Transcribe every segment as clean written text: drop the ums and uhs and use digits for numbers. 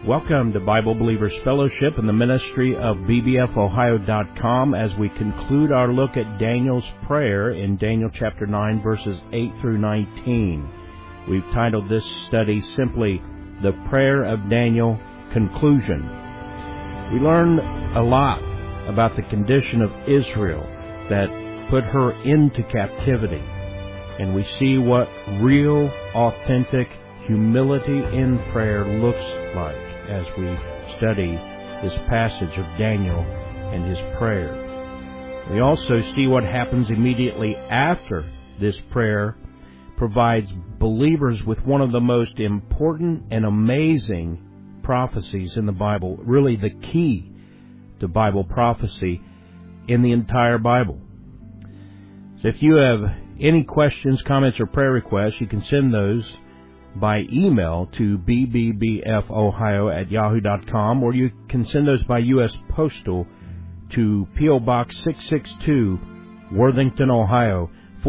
Welcome to Bible Believers Fellowship and the ministry of bbfohio.com as we conclude our look at Daniel's prayer in Daniel chapter 9, verses 8 through 19. We've titled this study simply, The Prayer of Daniel, Conclusion. We learn a lot about the condition of Israel that put her into captivity, and we see what real, authentic humility in prayer looks like as we study this passage of Daniel and his prayer. We also see what happens immediately after this prayer provides believers with one of the most important and amazing prophecies in the Bible, really the key to Bible prophecy in the entire Bible. So if you have any questions, comments, or prayer requests, you can send those by email to bbbfohio@yahoo.com, or you can send those by U.S. Postal to P.O. Box 662, Worthington, Ohio,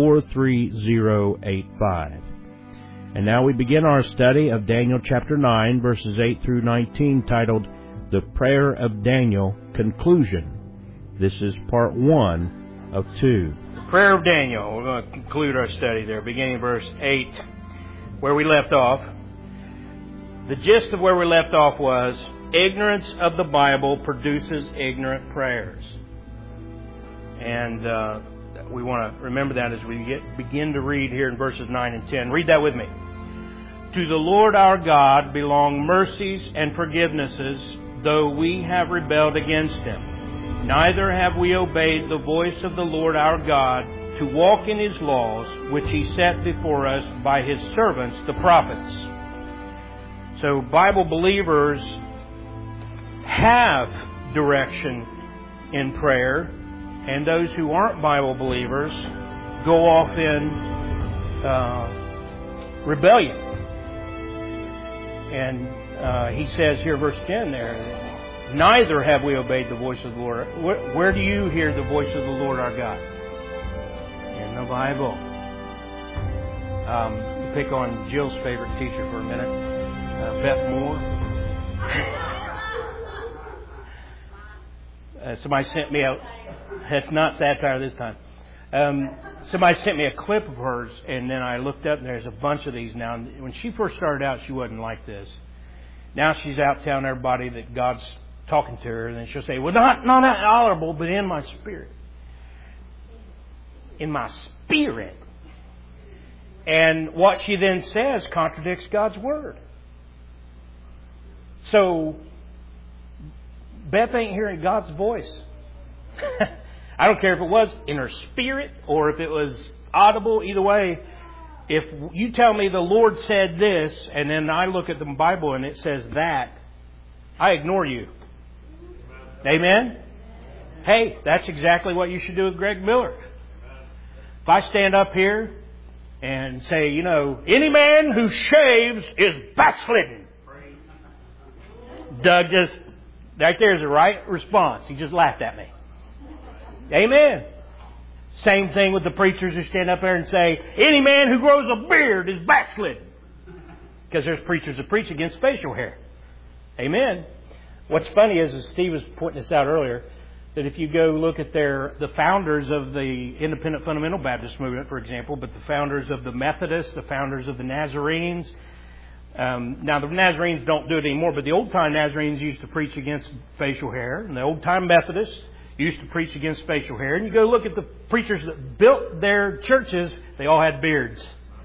43085. And now we begin our study of Daniel chapter 9, verses 8 through 19, titled, The Prayer of Daniel, Conclusion. This is part 1 of 2. The Prayer of Daniel. We're going to conclude our study there, beginning verse 8. Where we left off. The gist of where we left off was, ignorance of the Bible produces ignorant prayers. And we want to remember that as we begin to read here in verses 9 and 10. Read that with me. To the Lord our God belong mercies and forgivenesses, though we have rebelled against Him. Neither have we obeyed the voice of the Lord our God, to walk in His laws, which He set before us by His servants, the prophets. So Bible believers have direction in prayer, and those who aren't Bible believers go off in rebellion. And he says here, verse 10 there, neither have we obeyed the voice of the Lord. Where do you hear the voice of the Lord our God? In the Bible. Pick on Jill's favorite teacher for a minute, Beth Moore. Somebody sent me it's not satire this time. Somebody sent me a clip of hers, and then I looked up, and there's a bunch of these now. When she first started out, she wasn't like this. Now she's out telling everybody that God's talking to her, and then she'll say, well, not audible, but in my spirit. In my spirit. And what she then says contradicts God's Word. So, Beth ain't hearing God's voice. I don't care if it was in her spirit or if it was audible. Either way, if you tell me the Lord said this, and then I look at the Bible and it says that, I ignore you. Amen? Hey, that's exactly what you should do with Greg Miller. If I stand up here and say, any man who shaves is backslidden. Doug just, right there's the right response. He just laughed at me. Amen. Same thing with the preachers who stand up there and say, any man who grows a beard is backslidden. Because there's preachers that preach against facial hair. Amen. What's funny is, as Steve was pointing this out earlier, that if you go look at the founders of the Independent Fundamental Baptist movement, for example, but the founders of the Methodists, the founders of the Nazarenes. Now, the Nazarenes don't do it anymore, but the old-time Nazarenes used to preach against facial hair, and the old-time Methodists used to preach against facial hair. And you go look at the preachers that built their churches, they all had beards.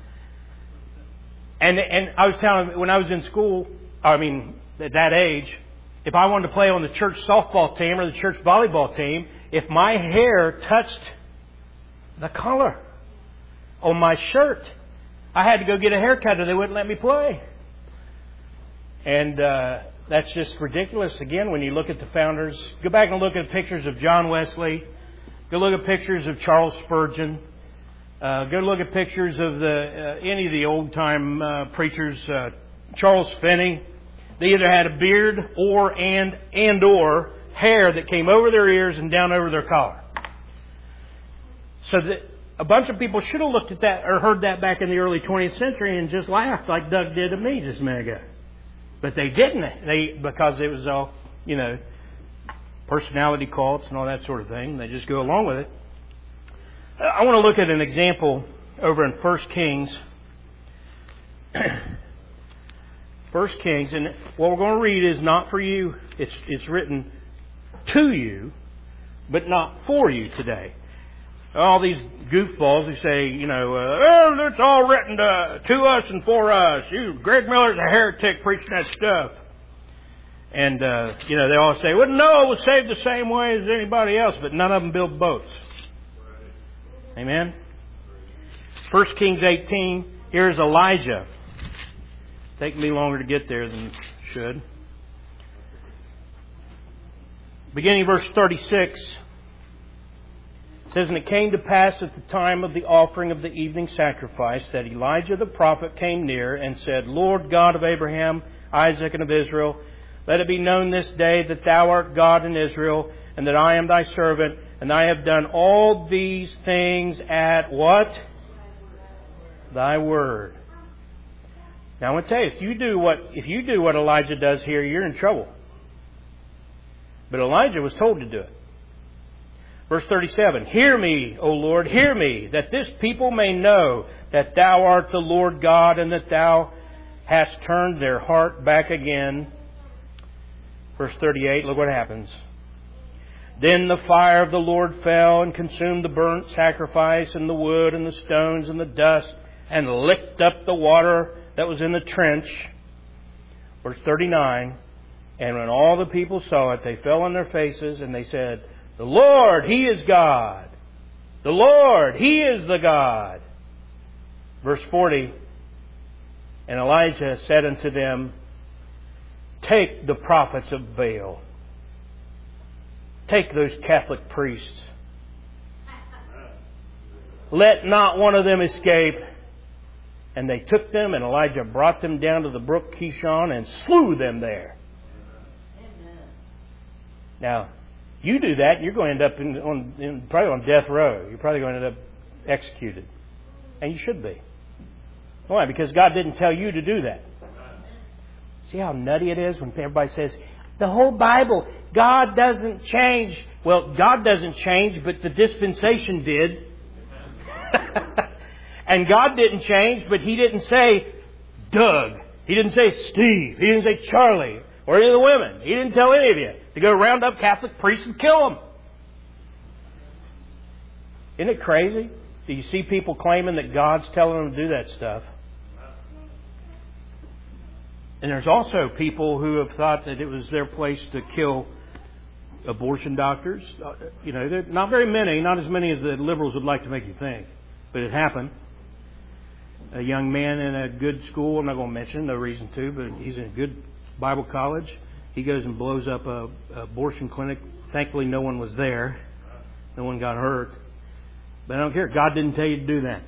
And I was telling them, when I was in school, at that age, if I wanted to play on the church softball team or the church volleyball team, if my hair touched the collar on my shirt, I had to go get a haircut or they wouldn't let me play. And that's just ridiculous. Again, when you look at the founders, go back and look at pictures of John Wesley. Go look at pictures of Charles Spurgeon. Go look at pictures of any of the old-time preachers. Charles Finney. They either had a beard or hair that came over their ears and down over their collar. So a bunch of people should have looked at that or heard that back in the early 20th century and just laughed like Doug did to me just a minute ago. But they didn't. Because it was all, personality cults and all that sort of thing. They just go along with it. I want to look at an example over in 1 Kings. 1 Kings, and what we're going to read is not for you. It's written to you, but not for you today. All these goofballs who say, it's all written to us and for us. Greg Miller's a heretic preaching that stuff. And, they all say, well, Noah was saved the same way as anybody else, but none of them built boats. Amen? 1 Kings 18, here's Elijah. Take me longer to get there than it should. Beginning verse 36, it says, And it came to pass at the time of the offering of the evening sacrifice that Elijah the prophet came near and said, Lord God of Abraham, Isaac, and of Israel, let it be known this day that Thou art God in Israel, and that I am Thy servant, and I have done all these things at what? Thy word. Now I want to tell you, if you do what Elijah does here, you're in trouble. But Elijah was told to do it. Verse 37, Hear me, O Lord, hear me, that this people may know that Thou art the Lord God, and that Thou hast turned their heart back again. Verse 38, look what happens. Then the fire of the Lord fell and consumed the burnt sacrifice and the wood and the stones and the dust, and licked up the water that was in the trench. Verse 39, And when all the people saw it, they fell on their faces, and they said, The Lord, He is God. The Lord, He is the God. Verse 40, And Elijah said unto them, Take the prophets of Baal. Take those Catholic priests. Let not one of them escape. And they took them, and Elijah brought them down to the brook Kishon and slew them there. Amen. Now, you do that, you're going to end up probably on death row. You're probably going to end up executed. And you should be. Why? Because God didn't tell you to do that. See how nutty it is when everybody says, the whole Bible, God doesn't change. Well, God doesn't change, but the dispensation did. And God didn't change, but He didn't say Doug. He didn't say Steve. He didn't say Charlie or any of the women. He didn't tell any of you to go round up Catholic priests and kill them. Isn't it crazy? Do you see people claiming that God's telling them to do that stuff? And there's also people who have thought that it was their place to kill abortion doctors. Not very many, not as many as the liberals would like to make you think. But it happened. A young man in a good school, I'm not going to mention, no reason to, but he's in a good Bible college. He goes and blows up a abortion clinic. Thankfully, no one was there. No one got hurt. But I don't care. God didn't tell you to do that.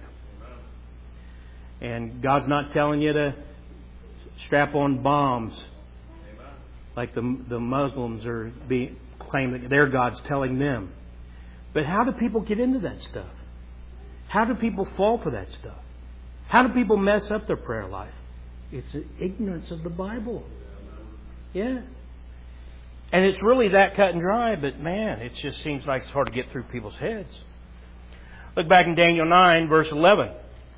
And God's not telling you to strap on bombs like the Muslims are being claimed that their God's telling them. But how do people get into that stuff? How do people fall for that stuff? How do people mess up their prayer life? It's ignorance of the Bible. Yeah. And it's really that cut and dry, but man, it just seems like it's hard to get through people's heads. Look back in Daniel 9, verse 11.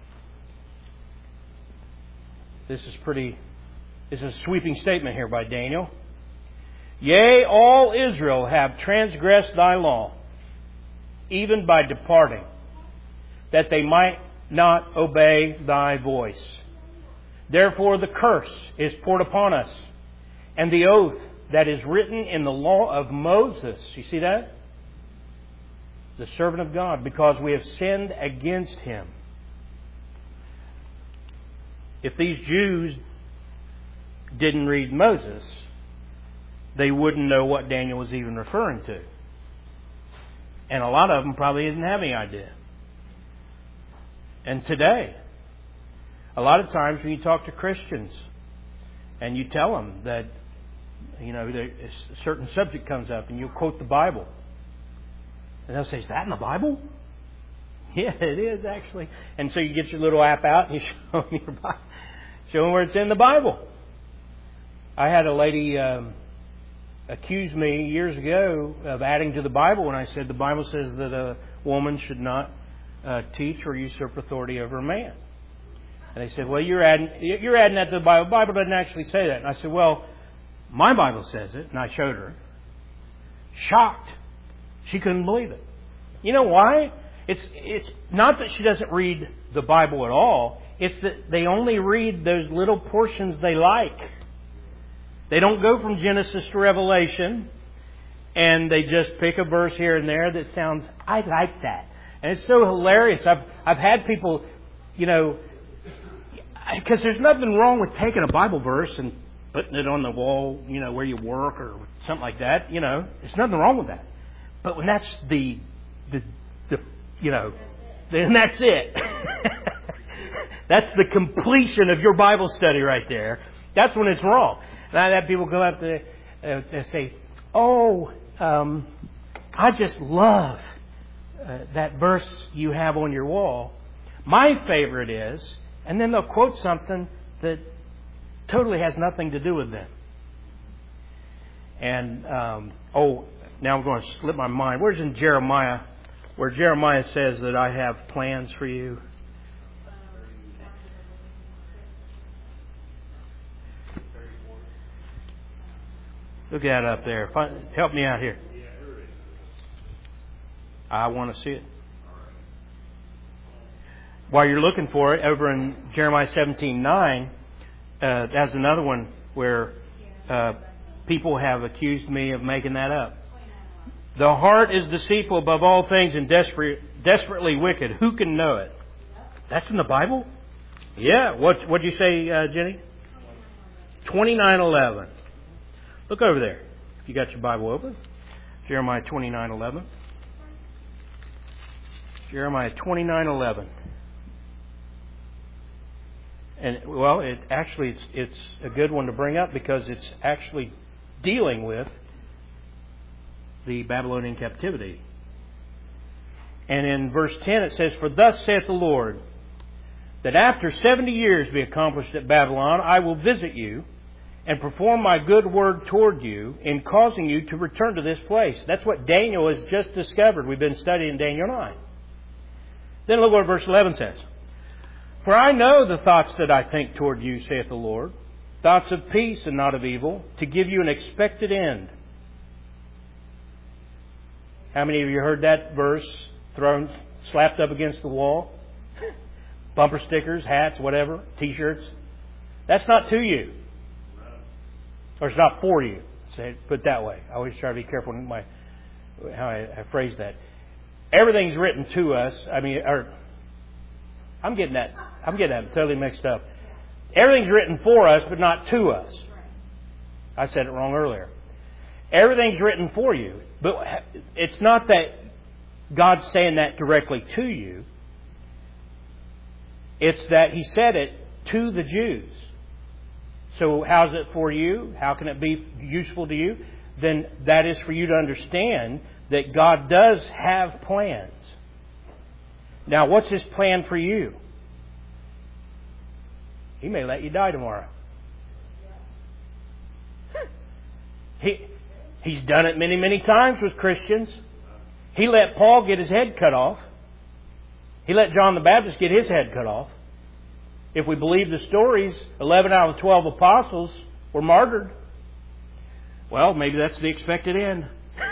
This is a sweeping statement here by Daniel. Yea, all Israel have transgressed thy law, even by departing, that they might not obey thy voice. Therefore the curse is poured upon us, and the oath that is written in the law of Moses. You see that? The servant of God, because we have sinned against him. If these Jews didn't read Moses, they wouldn't know what Daniel was even referring to. And a lot of them probably didn't have any idea. And today, a lot of times when you talk to Christians and you tell them that, a certain subject comes up and you quote the Bible. And they'll say, is that in the Bible? Yeah, it is actually. And so you get your little app out and you show them where it's in the Bible. I had a lady accuse me years ago of adding to the Bible when I said the Bible says that a woman should not teach or usurp authority over a man. And they said, well, you're adding that to the Bible. The Bible doesn't actually say that. And I said, well, my Bible says it. And I showed her. Shocked. She couldn't believe it. You know why? It's not that she doesn't read the Bible at all. It's that they only read those little portions they like. They don't go from Genesis to Revelation and they just pick a verse here and there that sounds, I like that. And it's so hilarious. I've had people, because there's nothing wrong with taking a Bible verse and putting it on the wall, where you work or something like that. There's nothing wrong with that. But when that's then that's it. That's the completion of your Bible study right there. That's when it's wrong. And I have people go out there and say, I just love that verse you have on your wall. My favorite is, and then they'll quote something that totally has nothing to do with them. And, now I'm going to slip my mind. Where's in Jeremiah, where Jeremiah says that I have plans for you? Look at it up there. Help me out here. I want to see it. While you're looking for it, over in Jeremiah 17:9, that's another one where people have accused me of making that up. The heart is deceitful above all things and desperately wicked. Who can know it? That's in the Bible? Yeah. What'd you say, Jenny? 29:11. Look over there. If you got your Bible open. Jeremiah 29:11. Jeremiah 29:11. And well, it's a good one to bring up because it's actually dealing with the Babylonian captivity. And in verse 10 it says, "For thus saith the Lord, that after 70 years be accomplished at Babylon, I will visit you and perform my good word toward you in causing you to return to this place." That's what Daniel has just discovered. We've been studying Daniel 9. Then look what verse 11 says. "For I know the thoughts that I think toward you, saith the Lord, thoughts of peace and not of evil, to give you an expected end." How many of you heard that verse slapped up against the wall? Bumper stickers, hats, whatever, T-shirts. That's not to you. Or it's not for you. Say it, put it that way. I always try to be careful in how I phrase that. Everything's written to us. I'm getting that totally mixed up. Everything's written for us, but not to us. I said it wrong earlier. Everything's written for you, but it's not that God's saying that directly to you. It's that He said it to the Jews. So how's it for you? How can it be useful to you? Then that is for you to understand that God does have plans. Now, what's His plan for you? He may let you die tomorrow. He's done it many, many times with Christians. He let Paul get his head cut off. He let John the Baptist get his head cut off. If we believe the stories, 11 out of 12 apostles were martyred. Well, maybe that's the expected end.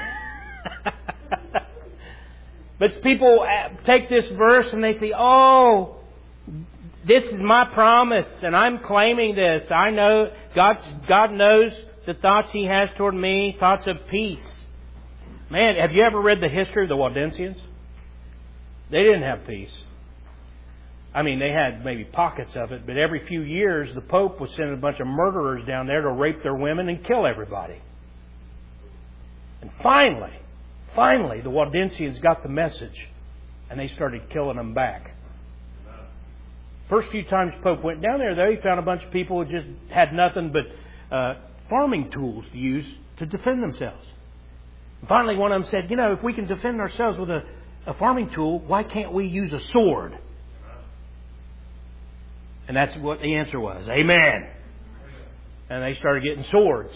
But people take this verse and they say, "Oh, this is my promise and I'm claiming this. I know God knows the thoughts He has toward me, thoughts of peace." Man, have you ever read the history of the Waldensians? They didn't have peace. I mean, they had maybe pockets of it, but every few years the Pope was sending a bunch of murderers down there to rape their women and kill everybody. And finally, the Waldensians got the message and they started killing them back. First few times Pope went down there, though, he found a bunch of people who just had nothing but farming tools to use to defend themselves. And finally, one of them said, if we can defend ourselves with a farming tool, why can't we use a sword? And that's what the answer was. Amen. And they started getting swords.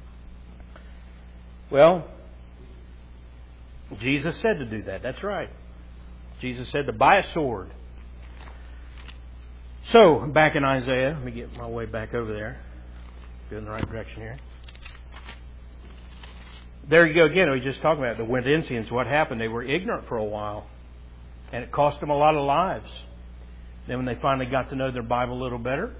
Well, Jesus said to do that. That's right. Jesus said to buy a sword. So, back in Isaiah, let me get my way back over there. Go in the right direction here. There you go again. We were just talking about the Waldensians. What happened? They were ignorant for a while. And it cost them a lot of lives. Then when they finally got to know their Bible a little better,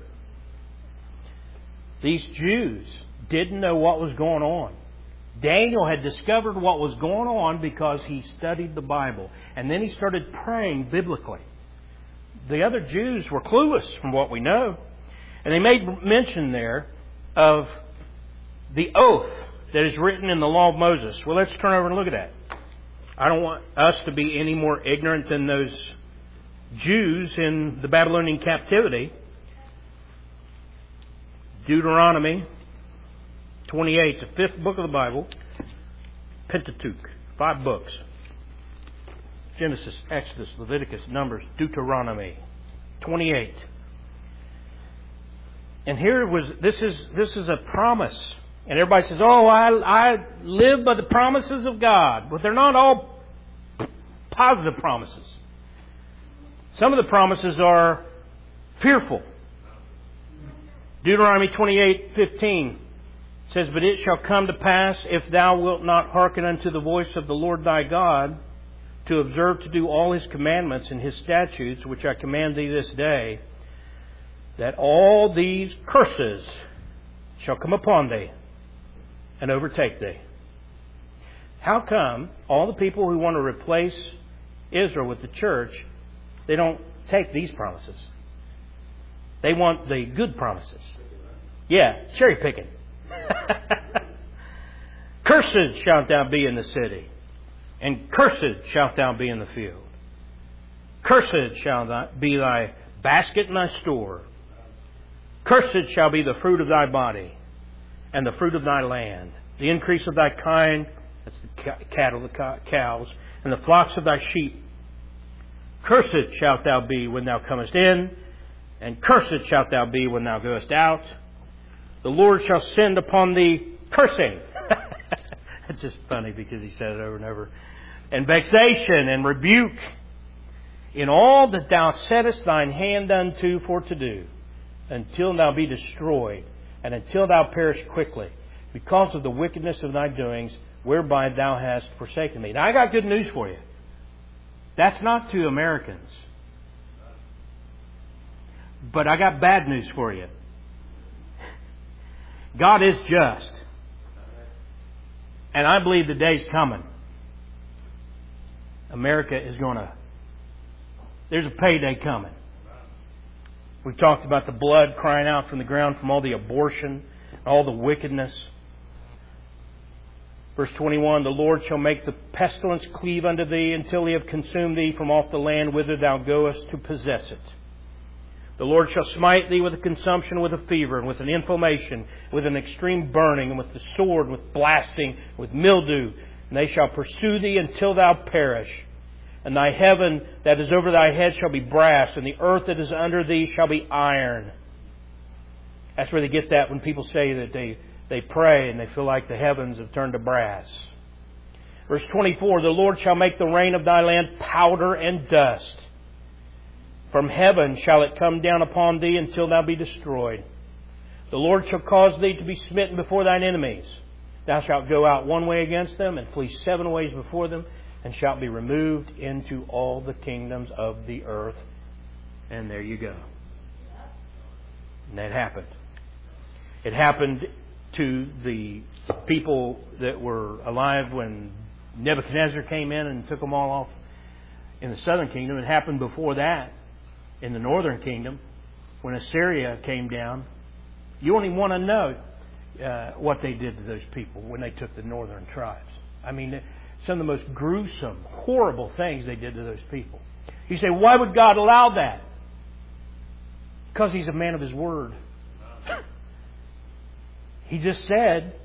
these Jews didn't know what was going on. Daniel had discovered what was going on because he studied the Bible. And then he started praying biblically. The other Jews were clueless from what we know. And they made mention there of the oath that is written in the law of Moses. Well, let's turn over and look at that. I don't want us to be any more ignorant than those Jews in the Babylonian captivity. Deuteronomy 28, the fifth book of the Bible. Pentateuch, 5 books. Genesis, Exodus, Leviticus, Numbers, Deuteronomy 28. And here this is a promise. And everybody says, oh, I live by the promises of God. But they're not all positive promises. Some of the promises are fearful. Deuteronomy 28:15 says, but it shall come to pass, if thou wilt not hearken unto the voice of the Lord thy God, to observe to do all His commandments and His statutes, which I command thee this day, that all these curses shall come upon thee and overtake thee. How come all the people who want to replace Israel with the church, they don't take these promises? They want the good promises. Yeah, cherry picking. Cursed shalt thou be in the city, and cursed shalt thou be in the field. Cursed shall be thy basket and thy store. Cursed shall be the fruit of thy body, and the fruit of thy land, the increase of thy kind, that's the cattle, the cows, and the flocks of thy sheep. Cursed shalt thou be when thou comest in, and cursed shalt thou be when thou goest out. The Lord shall send upon thee cursing. It's just funny because he said it over and over. And vexation and rebuke in all that thou settest thine hand unto for to do, until thou be destroyed, and until thou perish quickly, because of the wickedness of thy doings, whereby thou hast forsaken me. Now I got good news for you. That's not to Americans. But I got bad news for you. God is just. And I believe the day's coming. America is there's a payday coming. We talked about the blood crying out from the ground from all the abortion, all the wickedness. Verse 21, the Lord shall make the pestilence cleave unto thee until he have consumed thee from off the land whither thou goest to possess it. The Lord shall smite thee with a consumption, with a fever, and with an inflammation, with an extreme burning, and with the sword, with blasting, with mildew. And they shall pursue thee until thou perish. And thy heaven that is over thy head shall be brass, and the earth that is under thee shall be iron. That's where they get that when people say that they pray and they feel like the heavens have turned to brass. Verse 24, the Lord shall make the rain of thy land powder and dust. From heaven shall it come down upon thee until thou be destroyed. The Lord shall cause thee to be smitten before thine enemies. Thou shalt go out one way against them, and flee 7 ways before them, and shalt be removed into all the kingdoms of the earth. And there you go. And that happened. It happened to the people that were alive when Nebuchadnezzar came in and took them all off in the southern kingdom. It happened before that in the northern kingdom when Assyria came down. You don't even want to know what they did to those people when they took the northern tribes. I mean, some of the most gruesome, horrible things they did to those people. You say, why would God allow that? Because He's a man of His word. He just said,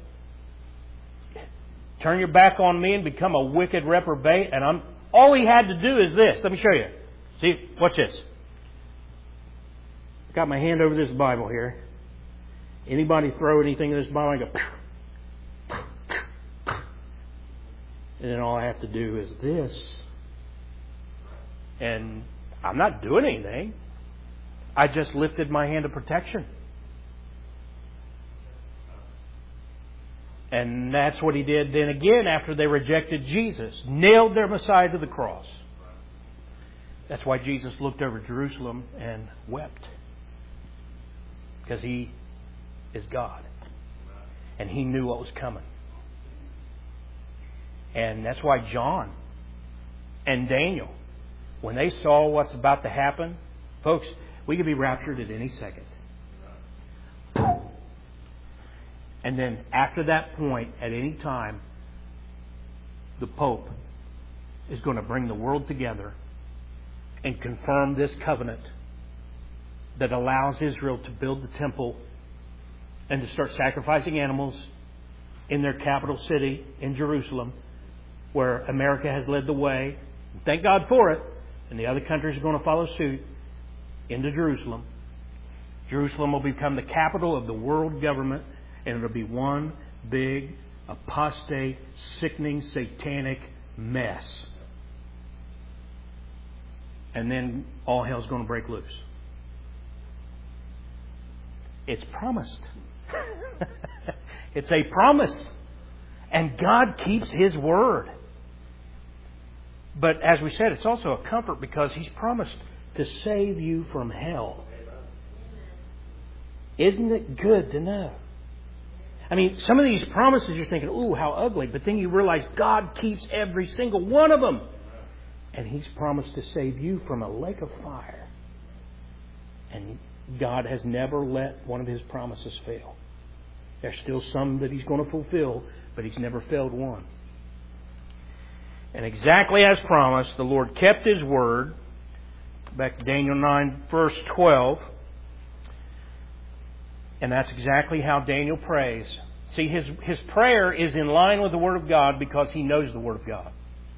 turn your back on me and become a wicked reprobate. And all He had to do is this. Let me show you. See, watch this. Got my hand over this Bible here. Anybody throw anything in this Bible, I go, and then all I have to do is this. And I'm not doing anything. I just lifted my hand of protection. And that's what he did then again after they rejected Jesus. Nailed their Messiah to the cross. That's why Jesus looked over Jerusalem and wept. Because He is God. And He knew what was coming. And that's why John and Daniel, when they saw what's about to happen, folks, we could be raptured at any second. And then after that point, at any time, the Pope is going to bring the world together and confirm this covenant that allows Israel to build the temple and to start sacrificing animals in their capital city in Jerusalem, where America has led the way. Thank God for it. And the other countries are going to follow suit into Jerusalem. Jerusalem will become the capital of the world government, and it'll be one big, apostate, sickening, satanic mess. And then all hell's going to break loose. It's promised. It's a promise. And God keeps His word. But as we said, it's also a comfort because He's promised to save you from hell. Isn't it good to know? I mean, some of these promises you're thinking, ooh, how ugly. But then you realize God keeps every single one of them. And He's promised to save you from a lake of fire. And God has never let one of His promises fail. There's still some that He's going to fulfill, but He's never failed one. And exactly as promised, the Lord kept His word. Back to Daniel 9, verse 12. And that's exactly how Daniel prays. See, his prayer is in line with the Word of God because he knows the Word of God.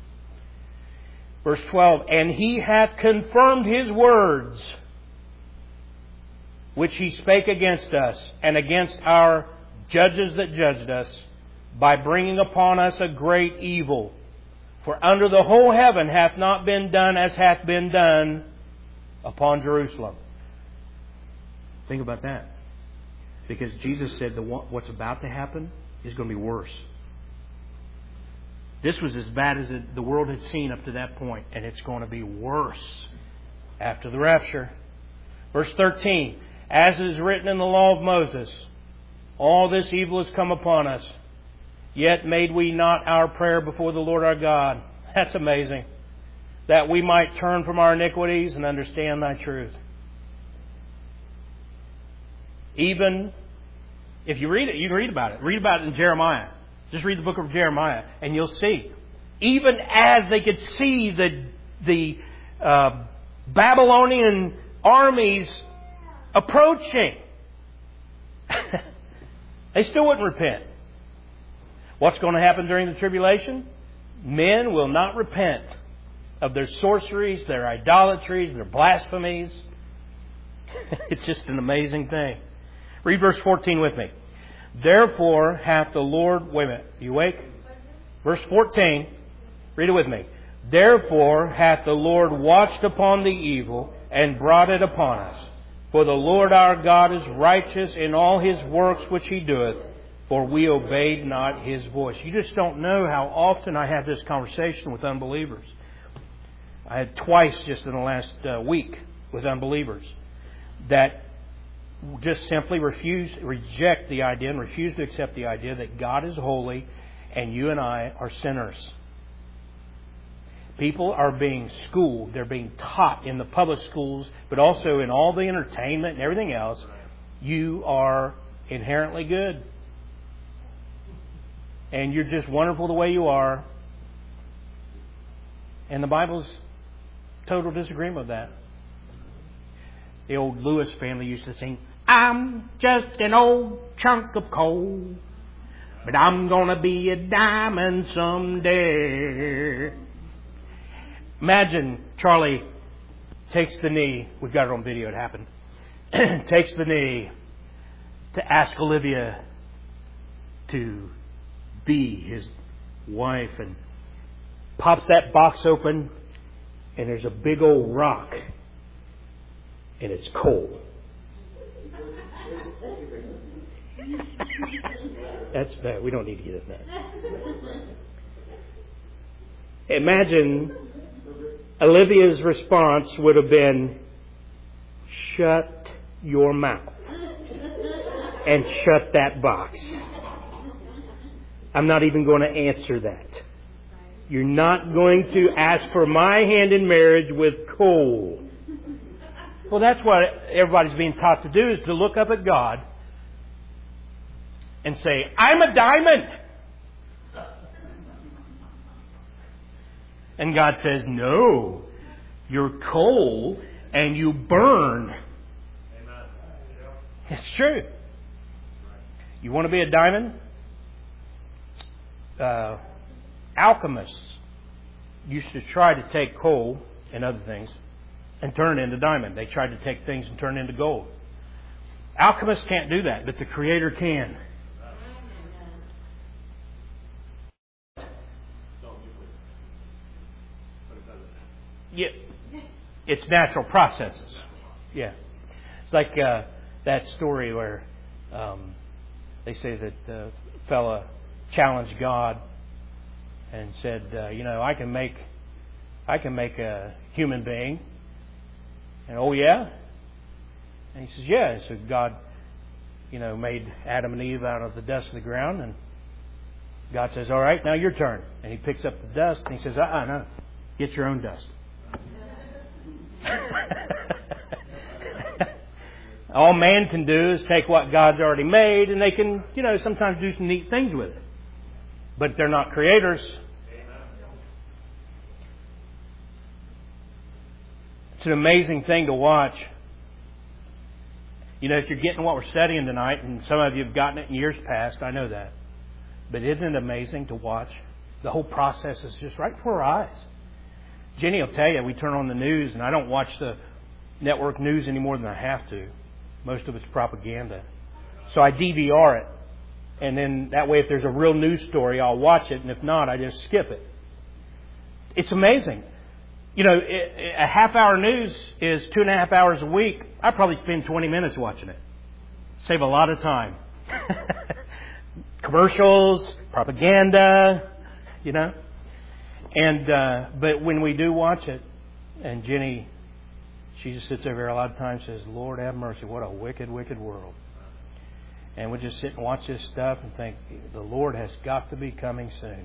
Verse 12, and He hath confirmed His words, which He spake against us, and against our judges that judged us, by bringing upon us a great evil. For under the whole heaven hath not been done as hath been done upon Jerusalem. Think about that. Because Jesus said what's about to happen is going to be worse. This was as bad as the world had seen up to that point, and it's going to be worse after the rapture. Verse 13, as it is written in the law of Moses, all this evil has come upon us, yet made we not our prayer before the Lord our God. That's amazing. That we might turn from our iniquities and understand Thy truth. Even if you read it, you can read about it. Read about it in Jeremiah. Just read the book of Jeremiah and you'll see. Even as they could see the Babylonian armies approaching, they still wouldn't repent. What's going to happen during the tribulation? Men will not repent of their sorceries, their idolatries, their blasphemies. It's just an amazing thing. Read verse 14 with me. Therefore hath the Lord... Wait a minute. You awake? Verse 14. Read it with me. Therefore hath the Lord watched upon the evil and brought it upon us. For the Lord our God is righteous in all His works which He doeth, for we obeyed not His voice. You just don't know how often I have this conversation with unbelievers. I had twice just in the last week with unbelievers that just simply reject the idea and refuse to accept the idea that God is holy and you and I are sinners. People are being schooled, they're being taught in the public schools, but also in all the entertainment and everything else, you are inherently good. And you're just wonderful the way you are. And the Bible's total disagreement with that. The old Lewis family used to sing, I'm just an old chunk of coal, but I'm gonna be a diamond someday. Imagine Charlie takes the knee. We've got it on video, it happened. Takes the knee to ask Olivia to be his wife, and pops that box open, and there's a big old rock, and it's coal. That's bad. We don't need to get into that. Imagine Olivia's response would have been, shut your mouth and shut that box. I'm not even going to answer that. You're not going to ask for my hand in marriage with coal. Well, that's what everybody's being taught to do, is to look up at God and say, I'm a diamond. And God says, no, you're coal and you burn. Amen. It's true. You want to be a diamond? Alchemists used to try to take coal and other things and turn it into diamond. They tried to take things and turn it into gold. Alchemists can't do that, but the Creator can. Yeah, it's natural processes. Yeah, it's like that story where they say that the fella challenged God and said, I can make a human being. And oh yeah, and he says, yeah. So God, made Adam and Eve out of the dust of the ground, and God says, all right, now your turn. And he picks up the dust and he says, no, get your own dust. All man can do is take what God's already made, and they can, sometimes do some neat things with it. But they're not creators. It's an amazing thing to watch. If you're getting what we're studying tonight, and some of you have gotten it in years past, I know that. But isn't it amazing to watch? The whole process is just right before our eyes. Jenny will tell you, we turn on the news, and I don't watch the network news any more than I have to. Most of it's propaganda. So I DVR it. And then that way, if there's a real news story, I'll watch it. And if not, I just skip it. It's amazing. A half-hour news is 2.5 hours a week. I probably spend 20 minutes watching it. Save a lot of time. Commercials, propaganda, And but when we do watch it, and Jenny, she just sits over here a lot of times and says, Lord have mercy, what a wicked, wicked world. And we just sit and watch this stuff and think, the Lord has got to be coming soon.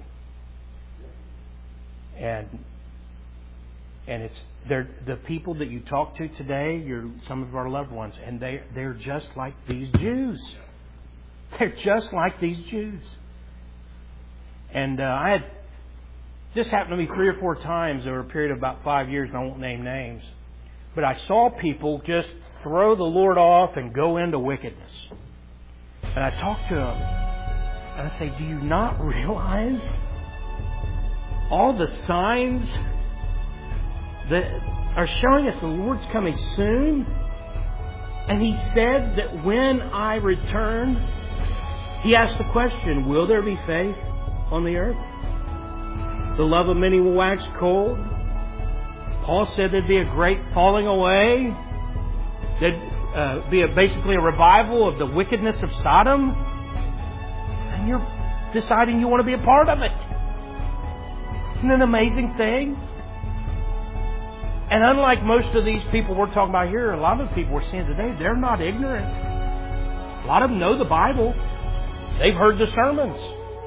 And it's the people that you talk to today, some of our loved ones, and they're just like these Jews. They're just like these Jews. And this happened to me 3 or 4 times over a period of about 5 years, and I won't name names. But I saw people just throw the Lord off and go into wickedness. And I talked to them, and I say, do you not realize all the signs that are showing us the Lord's coming soon? And He said that when I return, He asked the question, will there be faith on the earth? The love of many will wax cold. Paul said there'd be a great falling away. There'd be basically a revival of the wickedness of Sodom. And you're deciding you want to be a part of it. Isn't it an amazing thing? And unlike most of these people we're talking about here, a lot of the people we're seeing today, they're not ignorant. A lot of them know the Bible. They've heard the sermons.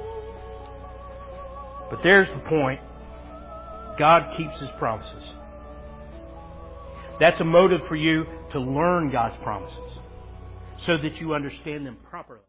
But there's the point. God keeps His promises. That's a motive for you to learn God's promises so that you understand them properly.